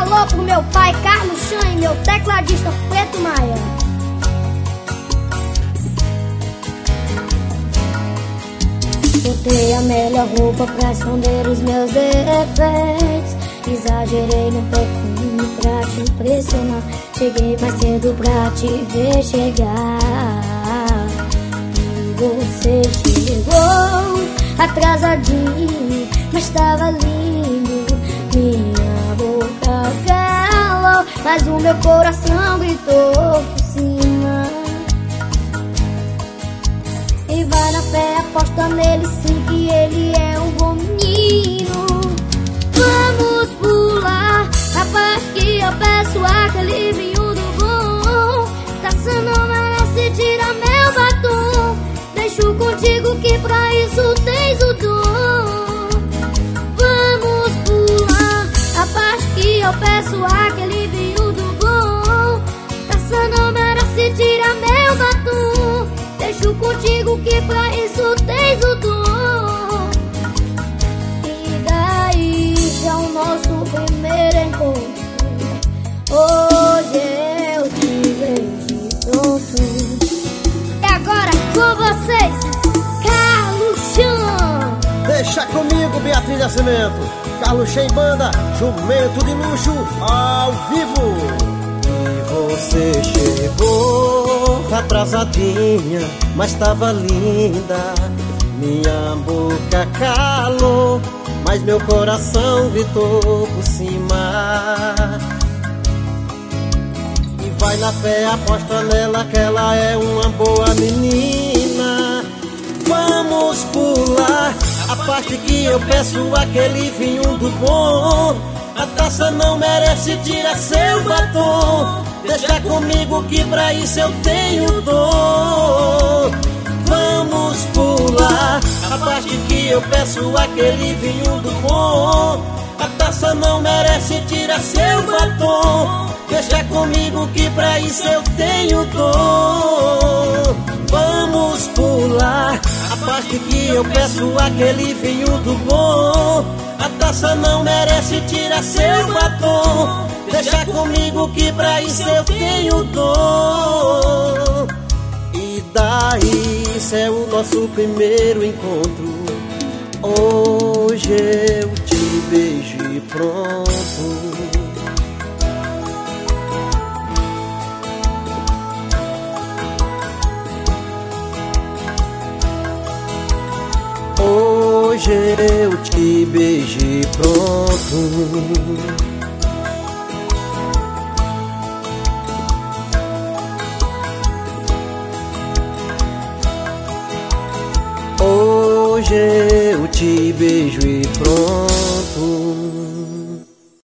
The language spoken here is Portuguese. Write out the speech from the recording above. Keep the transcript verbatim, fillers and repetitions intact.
alô pro meu pai Carlos Chan e meu tecladista Preto Maia. Botei a melhor roupa pra esconder os meus defeitos. Exagerei no perfume pra te impressionar. Cheguei mais cedo pra te ver chegar. E você chegou atrasadinho, mas tava lindo. Minha boca calou, mas o meu coração gritou por cima. E vai na fé, aposta nele sim, que ele é um bom menino. Vamos pular a parte que eu peço, aquele vinho do bom. Taça não merece, tira meu batom. Deixo contigo que pra isso tens o dom. Vamos pular a parte que eu peço, aquele vinho do bom. Taça não merece, tira meu batom. Deixo contigo que pra isso tens o dom. E daí já o nosso primeiro encontro. Hoje eu te vejo pronto. E agora com vocês, Carlos Chan. Deixa comigo, Beatriz Nascimento. Carlos Chan em banda, jumento de luxo, ao vivo. Você chegou atrasadinha, mas tava linda. Minha boca calou, mas meu coração gritou por cima. E vai na fé, aposta nela que ela é uma boa menina. Vamos pular a parte que eu peço, aquele vinho do bom. A taça não merece, tira seu batom. Deixa comigo que pra isso eu tenho dor. Vamos pular a parte que eu peço, aquele vinho do bom. A taça não merece, tira seu batom. Deixa comigo que pra isso eu tenho dor. Vamos pular a parte que eu peço, aquele vinho do bom. A taça não merece, tira seu batom. Deixa comigo que pra isso eu tenho dor. E daí, isso é o nosso primeiro encontro. Hoje eu te beijo e pronto. Hoje eu te beijo e pronto. Hoje eu te beijo e pronto.